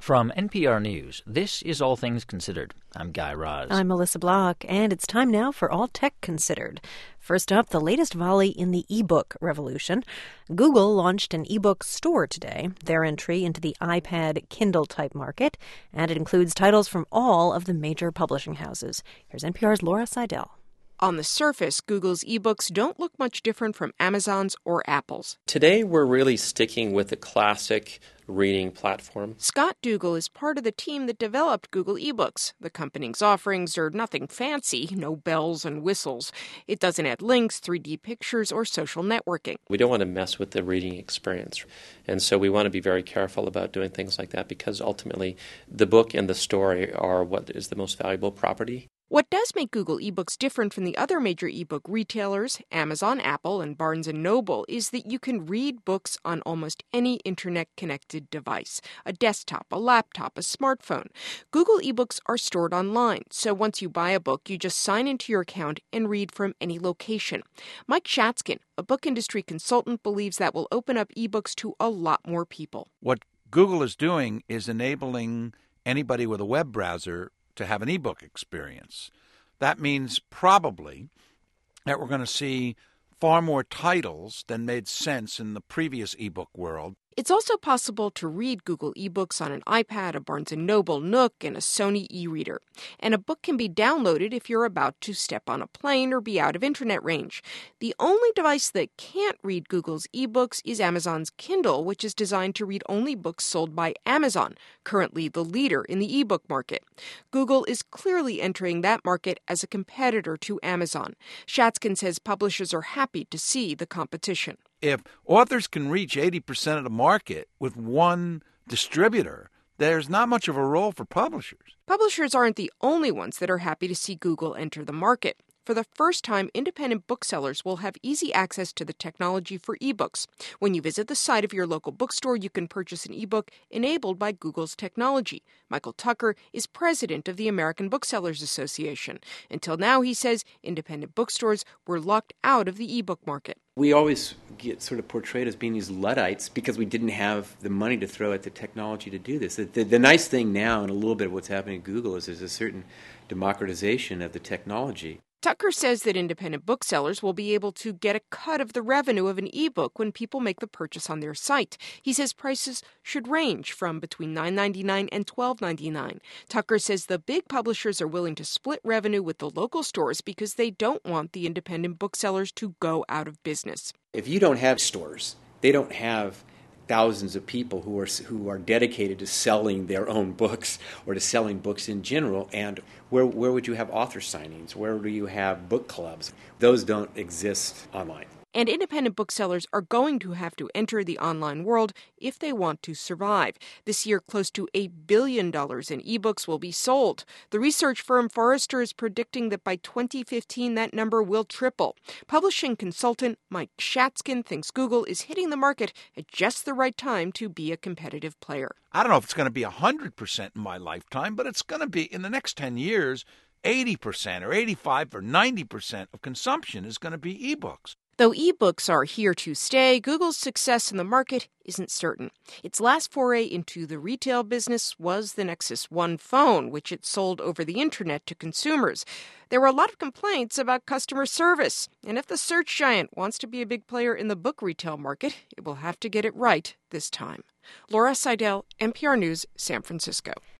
From NPR News, this is All Things Considered. I'm Guy Raz. I'm Melissa Block, and it's time now for All Tech Considered. First up, the latest volley in the ebook revolution. Google launched an ebook store today, their entry into the iPad Kindle-type market, and it includes titles from all of the major publishing houses. Here's NPR's Laura Seidel. On the surface, Google's ebooks don't look much different from Amazon's or Apple's. Today, we're really sticking with the classic reading platform. Scott Dougal is part of the team that developed Google eBooks. The company's offerings are nothing fancy, no bells and whistles. It doesn't add links, 3D pictures, or social networking. We don't want to mess with the reading experience. And so we want to be very careful about doing things like that because ultimately the book and the story are what is the most valuable property. What does make Google eBooks different from the other major ebook retailers, Amazon, Apple, and Barnes & Noble, is that you can read books on almost any internet-connected device, a desktop, a laptop, a smartphone. Google eBooks are stored online, so once you buy a book, you just sign into your account and read from any location. Mike Shatzkin, a book industry consultant, believes that will open up ebooks to a lot more people. What Google is doing is enabling anybody with a web browser to have an ebook experience. That means probably that we're going to see far more titles than made sense in the previous ebook world. It's also possible to read Google eBooks on an iPad, a Barnes & Noble Nook, and a Sony e-reader. And a book can be downloaded if you're about to step on a plane or be out of internet range. The only device that can't read Google's eBooks is Amazon's Kindle, which is designed to read only books sold by Amazon, currently the leader in the ebook market. Google is clearly entering that market as a competitor to Amazon. Shatzkin says publishers are happy to see the competition. If authors can reach 80% of the market with one distributor, there's not much of a role for publishers. Publishers aren't the only ones that are happy to see Google enter the market. For the first time, independent booksellers will have easy access to the technology for ebooks. When you visit the site of your local bookstore, you can purchase an ebook enabled by Google's technology. Michael Tucker is president of the American Booksellers Association. Until now, he says, independent bookstores were locked out of the ebook market. We always get sort of portrayed as being these Luddites because we didn't have the money to throw at the technology to do this. The nice thing now, and a little bit of what's happening at Google, is there's a certain democratization of the technology. Tucker says that independent booksellers will be able to get a cut of the revenue of an ebook when people make the purchase on their site. He says prices should range from between $9.99 and $12.99. Tucker says the big publishers are willing to split revenue with the local stores because they don't want the independent booksellers to go out of business. If you don't have stores, they don't have thousands of people who are dedicated to selling their own books or to selling books in general. And where would you have author signings? Where do you have book clubs? Those don't exist online. And independent booksellers are going to have to enter the online world if they want to survive. This year, close to $1 billion in ebooks will be sold. The research firm Forrester is predicting that by 2015, that number will triple. Publishing consultant Mike Shatzkin thinks Google is hitting the market at just the right time to be a competitive player. I don't know if it's going to be 100% in my lifetime, but it's going to be in the next 10 years, 80% or 85 or 90% of consumption is going to be ebooks. Though ebooks are here to stay, Google's success in the market isn't certain. Its last foray into the retail business was the Nexus One phone, which it sold over the internet to consumers. There were a lot of complaints about customer service, and if the search giant wants to be a big player in the book retail market, it will have to get it right this time. Laura Seidel, NPR News, San Francisco.